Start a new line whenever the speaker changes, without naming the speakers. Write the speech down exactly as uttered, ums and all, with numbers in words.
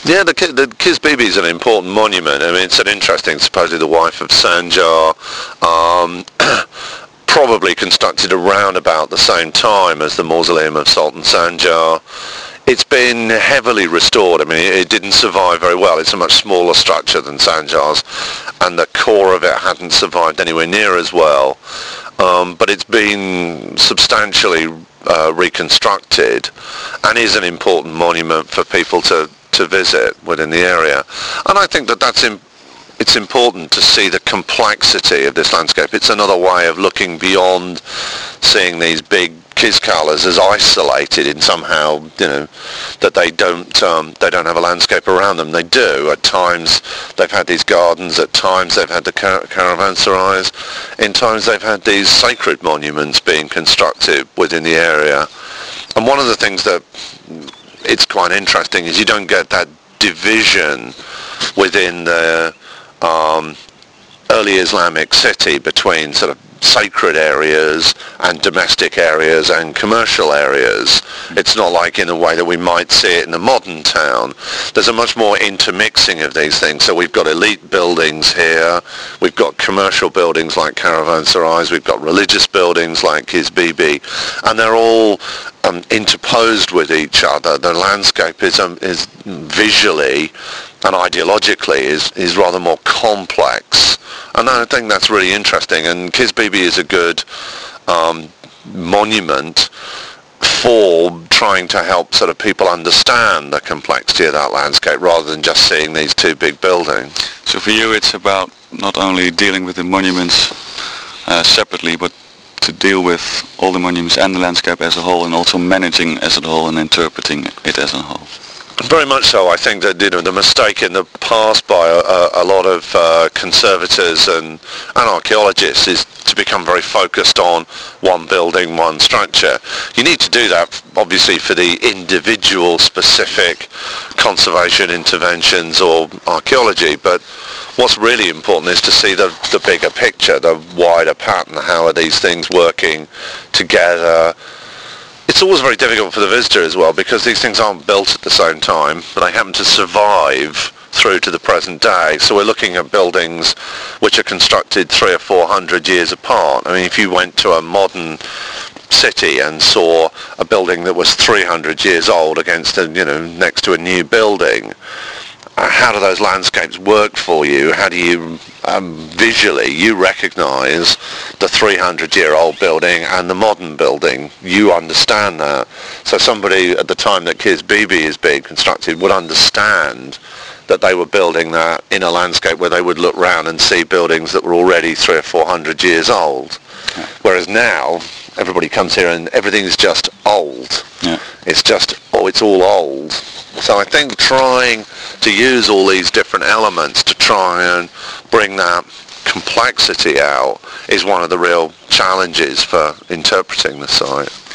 Yeah, the, Ki- the Kisbibi is an important monument. I mean, it's an interesting, supposedly the wife of Sanjar, um, probably constructed around about the same time as the mausoleum of Sultan Sanjar. It's been heavily restored. I mean, it, it didn't survive very well. It's a much smaller structure than Sanjar's, and the core of it hadn't survived anywhere near as well. Um, but it's been substantially uh, reconstructed and is an important monument for people to, to visit within the area. And I think that that's im- it's important to see the complexity of this landscape. It's another way of looking beyond seeing these big Kizkalas as isolated in somehow, you know, that they don't um, they don't have a landscape around them. They do. At times they've had these gardens. At times they've had the car- caravanserais. In times they've had these sacred monuments being constructed within the area. And one of the things that it's quite interesting is you don't get that division within the um, early Islamic city between sort of sacred areas and domestic areas and commercial areas. It's not like in a way that we might see it in the modern town. There's a much more intermixing of these things. So we've got elite buildings here, we've got commercial buildings like caravanserais, we've got religious buildings like Kisbibi, and they're all um, interposed with each other. The landscape is, um, is visually and ideologically is, is rather more complex. And I think that's really interesting. And Kisbibi is a good um, monument for trying to help sort of people understand the complexity of that landscape rather than just seeing these two big buildings.
So for you it's about not only dealing with the monuments uh, separately, but to deal with all the monuments and the landscape as a whole, and also managing as a whole and interpreting it as a whole.
Very much so. I think that, you know, the mistake in the past by a, a lot of uh, conservators and, and archaeologists is to become very focused on one building, one structure. You need to do that, obviously, for the individual specific conservation interventions or archaeology, but what's really important is to see the, the bigger picture, the wider pattern. How are these things working together? It's always very difficult for the visitor as well, because these things aren't built at the same time, but they happen to survive through to the present day. So we're looking at buildings which are constructed three or four hundred years apart. I mean, if you went to a modern city and saw a building that was three hundred years old against a, you know, next to a new building, how do those landscapes work for you? How do you um, visually you recognize the three hundred year old building and the modern building? You understand that. So somebody at the time that Kisbibi is being constructed would understand that they were building that in a landscape where they would look round and see buildings that were already three or four hundred years old.
Yeah.
Whereas now everybody comes here and everything's just old.
Yeah.
It's just, oh, it's all old. So I think trying to use all these different elements to try and bring that complexity out is one of the real challenges for interpreting the site.